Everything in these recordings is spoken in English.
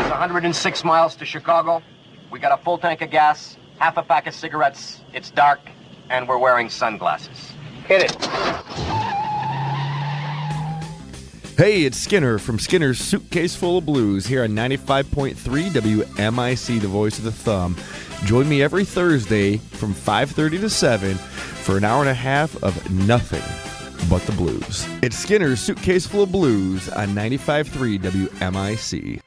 It's 106 miles to Chicago. We got a full tank of gas, half a pack of cigarettes. It's dark, and we're wearing sunglasses. Hit it. Hey, it's Skinner from Skinner's Suitcase Full of Blues here on 95.3 WMIC, the voice of the thumb. Join me every Thursday from 5:30 to 7 for an hour and a half of nothing but the blues. It's Skinner's Suitcase Full of Blues on 95.3 WMIC.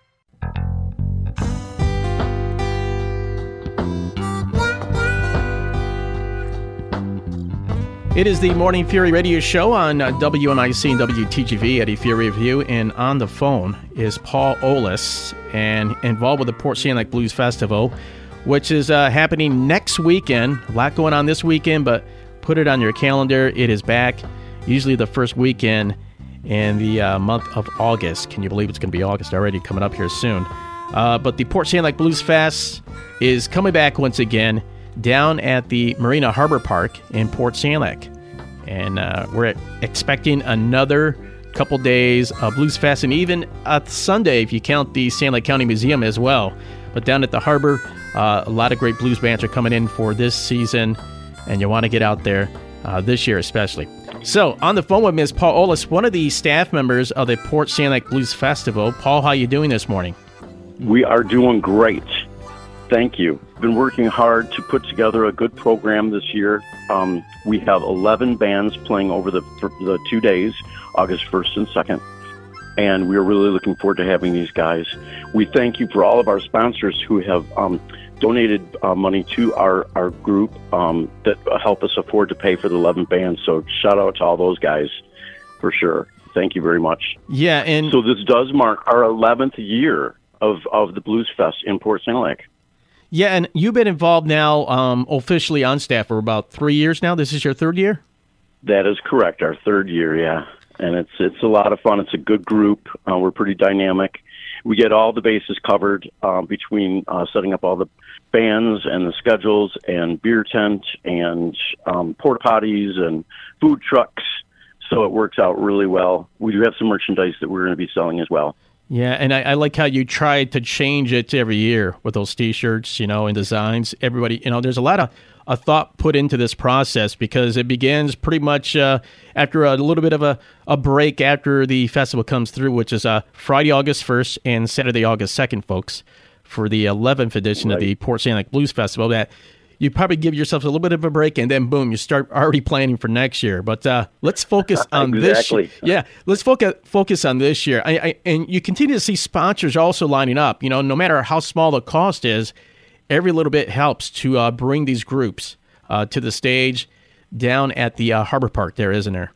It is the Morning Fury radio show on WNIC and WTGV, Eddie Fury Review, and on the phone is Paul Olis, and involved with the Port St. Lucie Blues Festival, which is happening next weekend. A lot going on this weekend, but put it on your calendar. It is back, usually the first weekend in the month of August. Can you believe it's going to be August already, coming up here soon? But the Port St. Lucie Blues Fest is coming back once again, down at the Marina Harbor Park in Port St. Lucie. And we're expecting another couple days of Blues Fest, and even Sunday if you count the St. Lucie County Museum as well. But down at the harbor, a lot of great blues bands are coming in for this season, and you want to get out there this year especially. So on the phone with Ms. Paul Olis, one of the staff members of the Port St. Lucie Blues Festival. Paul, how are you doing this morning? We are doing great. Thank you. Been working hard to put together a good program this year. We have 11 bands playing over the 2 days, August 1st and 2nd, and we're really looking forward to having these guys. We thank you for all of our sponsors who have donated money to our group that help us afford to pay for the 11 bands, so shout out to all those guys for sure. Thank you very much. Yeah, and so this does mark our 11th year of the Blues Fest in Port St. Lucie. Yeah, and you've been involved now officially on staff for about 3 years now. This is your third year? That is correct, our third year, yeah. And it's a lot of fun. It's a good group. We're pretty dynamic. We get all the bases covered between setting up all the bands and the schedules and beer tent and porta potties and food trucks. So it works out really well. We do have some merchandise that we're going to be selling as well. Yeah, and I like how you try to change it every year with those T-shirts, and designs. Everybody, there's a lot of thought put into this process because it begins pretty much after a little bit of a break after the festival comes through, which is Friday, August 1st and Saturday, August 2nd, folks, for the 11th edition of the Port St. Lucie Blues Festival. That you probably give yourself a little bit of a break, and then, boom, you start already planning for next year. But let's focus on this year. Yeah, let's focus on this year. And you continue to see sponsors also lining up. No matter how small the cost is, every little bit helps to bring these groups to the stage down at the Harbor Park there, isn't there?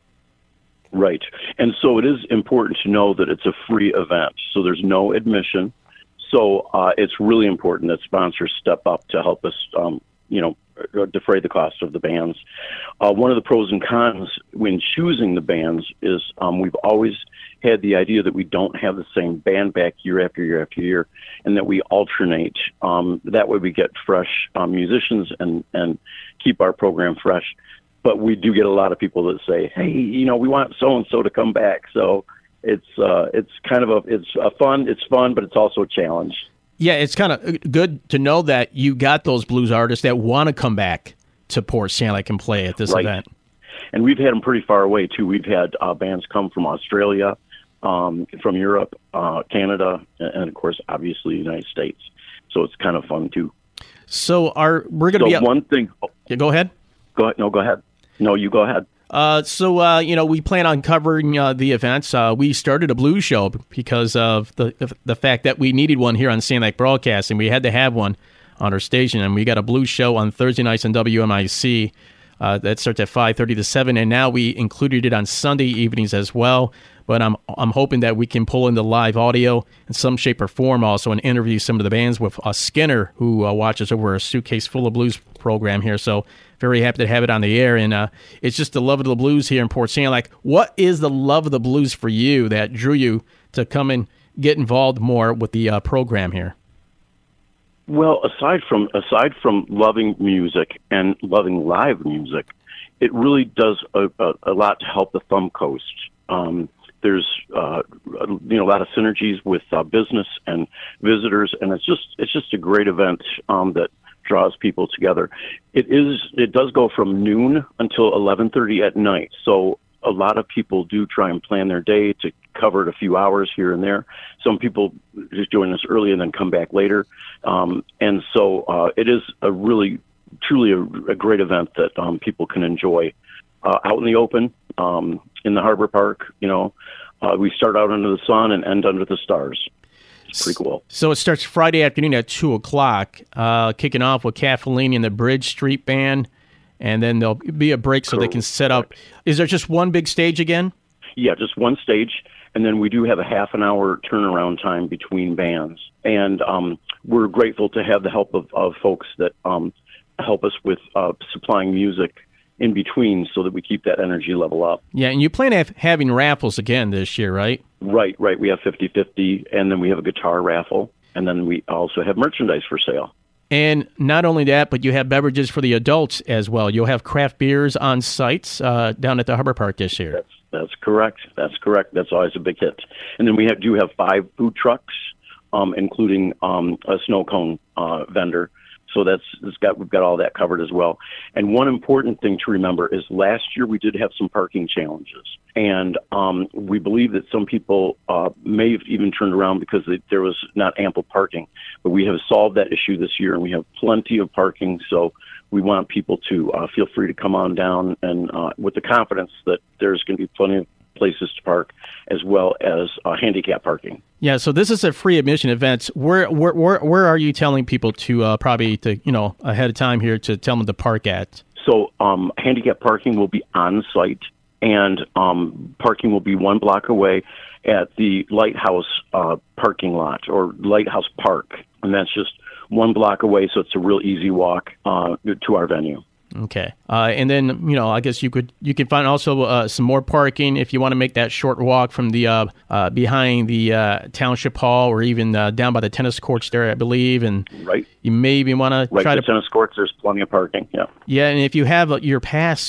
Right. And so it is important to know that it's a free event, so there's no admission. So it's really important that sponsors step up to help us, defray the cost of the bands. One of the pros and cons when choosing the bands is we've always had the idea that we don't have the same band back year after year after year, and that we alternate. That way we get fresh musicians and keep our program fresh. But we do get a lot of people that say, hey, we want so-and-so to come back. So it's fun, but it's also a challenge. Yeah, it's kind of good to know that you got those blues artists that want to come back to Port St. Lucie and play at this event. And we've had them pretty far away too. We've had bands come from Australia, from Europe, Canada, and of course, obviously, the United States. So it's kind of fun too. So we're going to be one thing. Yeah, go ahead. Go ahead. No, go ahead. No, you go ahead. We plan on covering the events. We started a blues show because of the fact that we needed one here on St. Lucie Broadcasting. We had to have one on our station, and we got a blues show on Thursday nights on WMIC. That starts at 5:30 to 7, and now we included it on Sunday evenings as well. But I'm hoping that we can pull in the live audio in some shape or form also and interview some of the bands with Skinner, who watches over a Suitcase Full of Blues program here. So very happy to have it on the air. And it's just the love of the blues here in Port St. Lucie. What is the love of the blues for you that drew you to come and get involved more with the program here? Well, aside from loving music and loving live music, it really does a lot to help the Thumb Coast. There's a lot of synergies with business and visitors, and it's just a great event that draws people together. It does go from noon until 11:30 at night. So a lot of people do try and plan their day to cover it a few hours here and there. Some people just join us early and then come back later. And so it is truly a great event that people can enjoy out in the open, in the Harbor Park. We start out under the sun and end under the stars. It's pretty cool. So it starts Friday afternoon at 2 o'clock, kicking off with Kathleen and the Bridge Street Band, and then there'll be a break so they can set up. Is there just one big stage again? Yeah, just one stage, and then we do have a half an hour turnaround time between bands. And we're grateful to have the help of folks that help us with supplying music in between so that we keep that energy level up. Yeah, and you plan on having raffles again this year, right? Right. We have 50-50, and then we have a guitar raffle, and then we also have merchandise for sale. And not only that, but you have beverages for the adults as well. You'll have craft beers on sites down at the Harbor Park this year. That's correct. That's always a big hit. And then we do have 5 food trucks, including a snow cone vendor. So we've got all that covered as well. And one important thing to remember is last year we did have some parking challenges. And we believe that some people may have even turned around because there was not ample parking. But we have solved that issue this year, and we have plenty of parking. So we want people to feel free to come on down and with the confidence that there's going to be plenty of places to park, as well as handicap parking. Yeah, so this is a free admission event. Where are you telling people to probably ahead of time here to tell them to park at? So handicap parking will be on site, and parking will be 1 block away at the Lighthouse parking lot, or Lighthouse Park, and that's just 1 block away. So it's a real easy walk to our venue. Okay. And then, I guess you can find also some more parking if you want to make that short walk from the behind the Township Hall, or even down by the tennis courts there, I believe. And you may even want to try to tennis courts. There's plenty of parking. Yeah. Yeah. And if you have your pass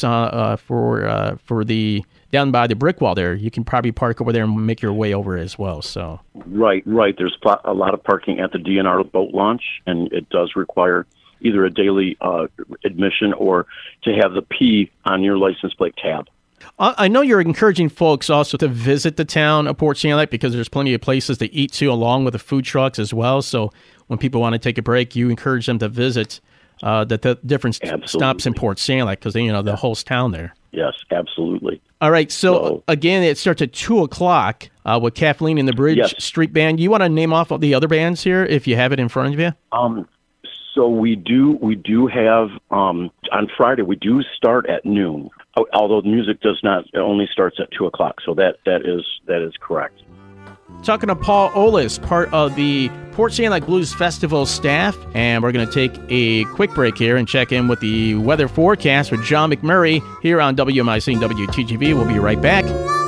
for the down by the brick wall there, you can probably park over there and make your way over as well. So. Right. There's a lot of parking at the DNR boat launch, and it does require either a daily admission or to have the P on your license plate tab. I know you're encouraging folks also to visit the town of Port St. Lucie, because there's plenty of places to eat to, along with the food trucks as well. So when people want to take a break, you encourage them to visit the different stops in Port St. Lucie, because the whole town there. Yes, absolutely. All right, so again, it starts at 2 o'clock with Kathleen and the Bridge Street Band. You want to name off all the other bands here, if you have it in front of you? So we do have on Friday, we do start at noon, although the music only starts at 2 o'clock. So that is correct. Talking to Paul Olis, part of the Port St. Lucie Blues Festival staff, and we're going to take a quick break here and check in with the weather forecast with John McMurray here on WMIC and WTGV. We'll be right back.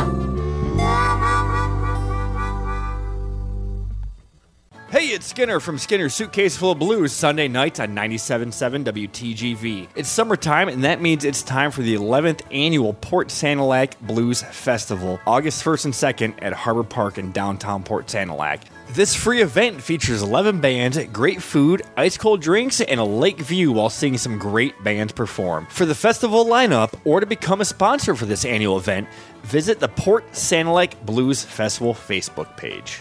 Hey, it's Skinner from Skinner's Suitcase Full of Blues, Sunday nights on 97.7 WTGV. It's summertime, and that means it's time for the 11th annual Port Sanilac Blues Festival, August 1st and 2nd at Harbor Park in downtown Port Sanilac. This free event features 11 bands, great food, ice-cold drinks, and a lake view while seeing some great bands perform. For the festival lineup, or to become a sponsor for this annual event, visit the Port Sanilac Blues Festival Facebook page.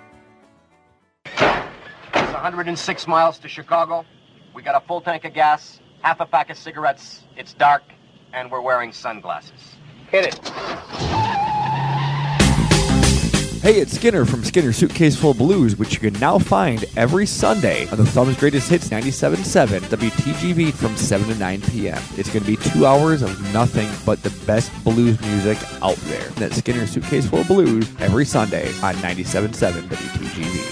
106 miles to Chicago. We got a full tank of gas, half a pack of cigarettes. It's dark, and we're wearing sunglasses. Hit it. Hey, it's Skinner from Skinner's Suitcase Full of Blues, which you can now find every Sunday on the Thumb's Greatest Hits 97.7 WTGV from 7 to 9 p.m. It's going to be 2 hours of nothing but the best blues music out there. That's Skinner's Suitcase Full of Blues every Sunday on 97.7 WTGV.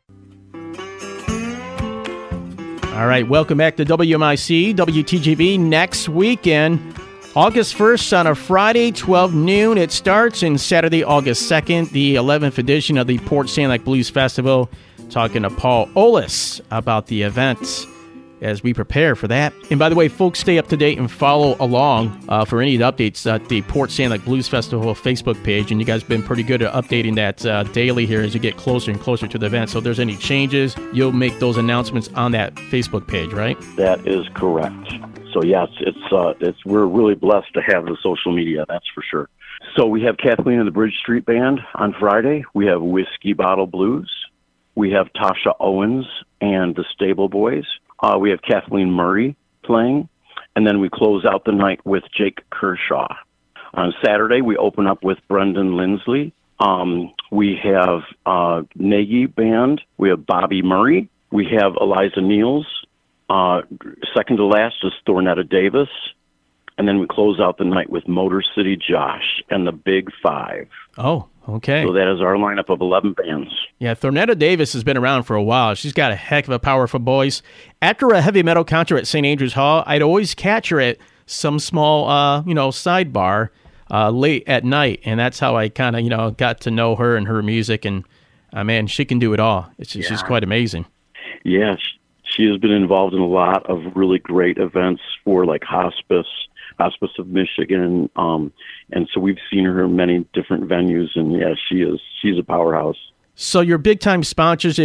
All right, welcome back to WMIC, WTGV. Next weekend, August 1st on a Friday, 12 noon. It starts, and Saturday, August 2nd, the 11th edition of the Port St. Lucie Blues Festival. Talking to Paul Olis about the event. as we prepare for that. And by the way, folks, stay up to date and follow along for any of the updates at the Port Sound Lake Blues Festival Facebook page. And you guys have been pretty good at updating that daily here as you get closer and closer to the event. So if there's any changes, you'll make those announcements on that Facebook page, right? That is correct. So yes, we're really blessed to have the social media, that's for sure. So we have Kathleen and the Bridge Street Band on Friday. We have Whiskey Bottle Blues. We have Tasha Owens and the Stable Boys. We have Kathleen Murray playing. And then we close out the night with Jake Kershaw. On Saturday, we open up with Brendan Lindsley. We have Nagy Band. We have Bobby Murray. We have Eliza Niels. Second to last is Thornetta Davis. And then we close out the night with Motor City Josh and the Big Five. Oh, okay. So that is our lineup of 11 bands. Yeah, Thornetta Davis has been around for a while. She's got a heck of a powerful voice. After a heavy metal concert at St. Andrews Hall, I'd always catch her at some small, sidebar late at night. And that's how I kind of, got to know her and her music. And, man, she can do it all. She's quite amazing. Yeah, she has been involved in a lot of really great events for, like, Hospice of Michigan, and so we've seen her in many different venues, and yeah, she's a powerhouse. So your big time sponsors, is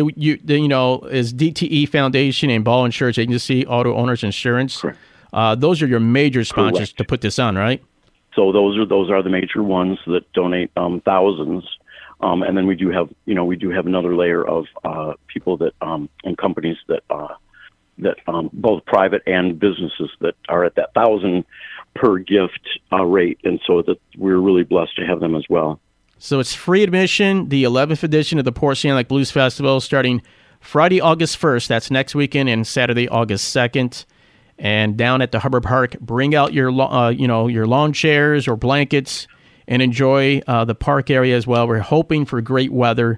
DTE Foundation and Ball Insurance Agency, Auto Owners Insurance. Correct. Those are your major sponsors. Correct. To put this on, right? So those are the major ones that donate thousands, and then we do have another layer of people that and companies that both private and businesses that are at that 1,000 per gift rate, and so that we're really blessed to have them as well. So it's free admission, the 11th edition of the Port Sound Lake Blues Festival, starting Friday, August 1st. That's next weekend, and Saturday, August 2nd. And down at the Harbor Park, bring out your lawn chairs or blankets and enjoy the park area as well. We're hoping for great weather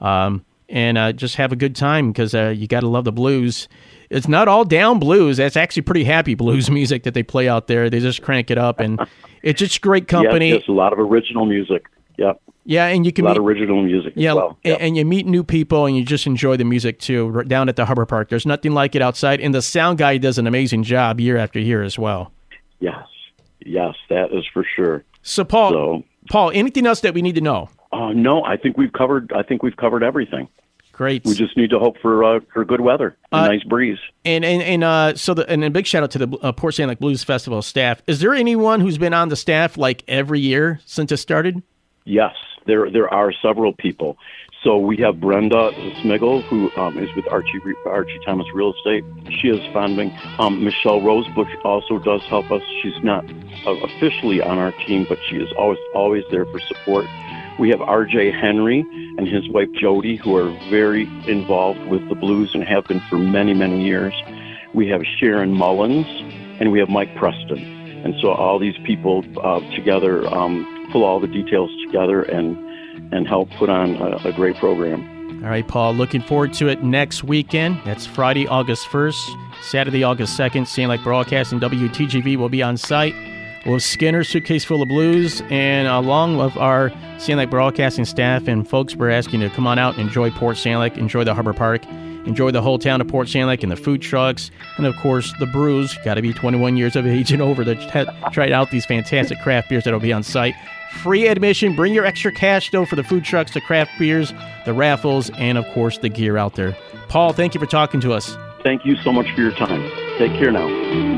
and just have a good time because you got to love the blues. It's not all down blues. That's actually pretty happy blues music that they play out there. They just crank it up, and it's just great company. Yes, a lot of original music. Yep. Yeah, and you can meet original music as well. Yep. And you meet new people, and you just enjoy the music too. Down at the Harbor Park, there's nothing like it outside, and the sound guy does an amazing job year after year as well. Yes, that is for sure. So Paul, anything else that we need to know? No, I think we've covered everything. Great. We just need to hope for good weather, a nice breeze. And a big shout out to the Port Sound Lake Blues Festival staff. Is there anyone who's been on the staff like every year since it started? Yes, there are several people. So we have Brenda Smiggle, who is with Archie Thomas Real Estate. She is founding. Michelle Rosebush also does help us. She's not officially on our team, but she is always there for support. We have R.J. Henry and his wife Jody, who are very involved with the blues and have been for many, many years. We have Sharon Mullins, and we have Mike Preston. And so all these people together pull all the details together and help put on a great program. All right, Paul, looking forward to it next weekend. That's Friday, August 1st, Saturday, August 2nd. Sound Lake Broadcasting, WTGV will be on site. We'll have Skinner, Suitcase Full of Blues, and along with our Sound Lake Broadcasting staff and folks, we're asking you to come on out and enjoy Port Sound Lake, enjoy the Harbor Park, enjoy the whole town of Port Sound Lake and the food trucks, and of course the brews. Got to be 21 years of age and over to try out these fantastic craft beers that will be on site. Free admission. Bring your extra cash, though, for the food trucks, the craft beers, the raffles, and, of course, the gear out there. Paul, thank you for talking to us. Thank you so much for your time. Take care now.